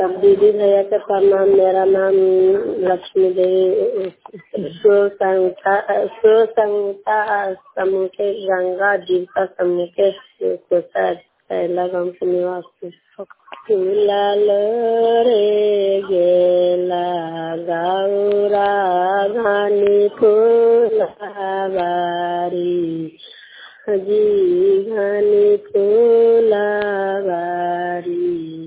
सब दीदी भैया के प्रणाम। मेरा नाम लक्ष्मी देवी संहिता समूह के गंगा जीविका समूह के पहला गाँव के निवासी। फूलाल रे गेला गौरा घानी फूलाबारी जी घानी फूलाबारी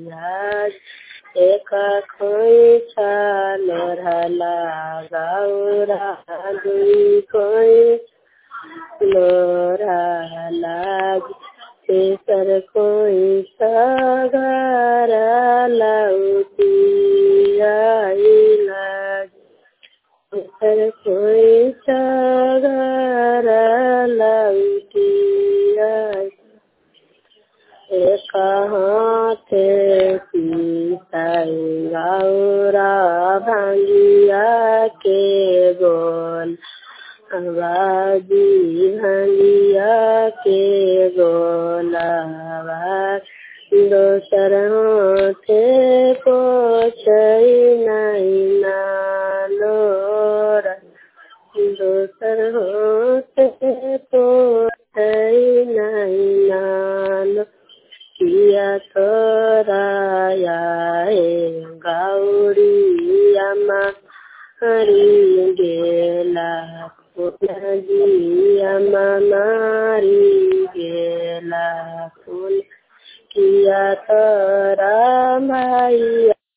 एक खोइछा लोढ़ला गौरा दुई खोइछा लोढ़ला तेसर खोइछा घर लौटी आइला तेसर खोइछा घर लौटी आइला एक हाथे सीताई गौरा भांगिया के गोल आवाजी भांगिया के गोलावा दोसर हाथे पोछई नहीं नालोर दोसर हाथे पोछई नहीं नालो किया तोराया गौरिया मारी गेला जिया मारी गेला फूल किया तोरा भैया